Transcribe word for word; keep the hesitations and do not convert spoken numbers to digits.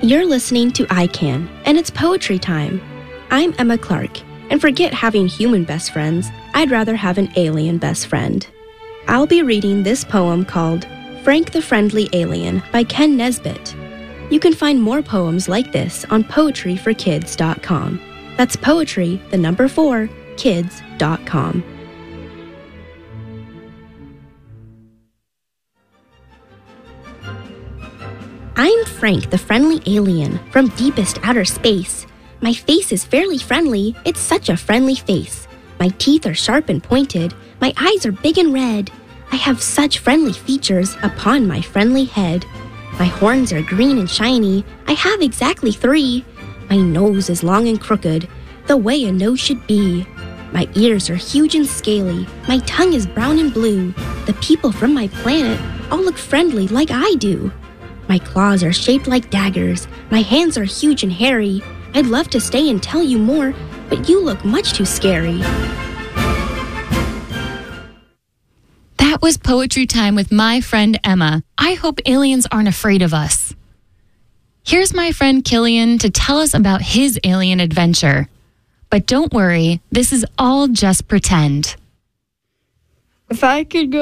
You're listening to I Can, and it's poetry time. I'm Emma Clark, and forget having human best friends, I'd rather have an alien best friend. I'll be reading this poem called Frank the Friendly Alien by Ken Nesbitt. You can find more poems like this on poetry for kids dot com. That's poetry, the number four, kids dot com. I'm Frank the Friendly Alien from deepest outer space. My face is fairly friendly, it's such a friendly face. My teeth are sharp and pointed, my eyes are big and red. I have such friendly features upon my friendly head. My horns are green and shiny, I have exactly three. My nose is long and crooked, the way a nose should be. My ears are huge and scaly, my tongue is brown and blue. The people from my planet all look friendly like I do. My claws are shaped like daggers, my hands are huge and hairy. I'd love to stay and tell you more, but you look much too scary. That was Poetry Time with my friend Emma. I hope aliens aren't afraid of us. Here's my friend Killian to tell us about his alien adventure. But don't worry, this is all just pretend. If I could go